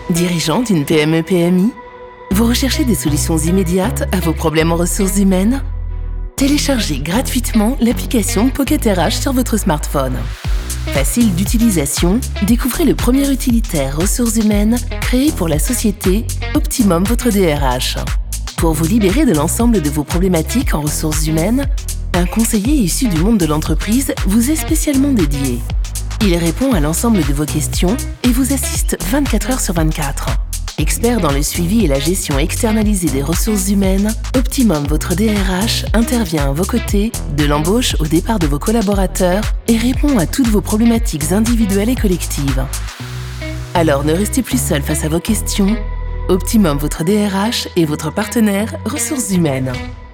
Dirigeant d'une PME-PMI, vous recherchez des solutions immédiates à vos problèmes en ressources humaines? Téléchargez gratuitement l'application Pocket RH sur votre smartphone. Facile d'utilisation, découvrez le premier utilitaire ressources humaines créé pour la société Optimum votre DRH. Pour vous libérer de l'ensemble de vos problématiques en ressources humaines, un conseiller issu du monde de l'entreprise vous est spécialement dédié. Il répond à l'ensemble de vos questions et vous assiste 24 heures sur 24. Expert dans le suivi et la gestion externalisée des ressources humaines, Optimum votre DRH intervient à vos côtés, de l'embauche au départ de vos collaborateurs et répond à toutes vos problématiques individuelles et collectives. Alors ne restez plus seul face à vos questions. Optimum votre DRH est votre partenaire ressources humaines.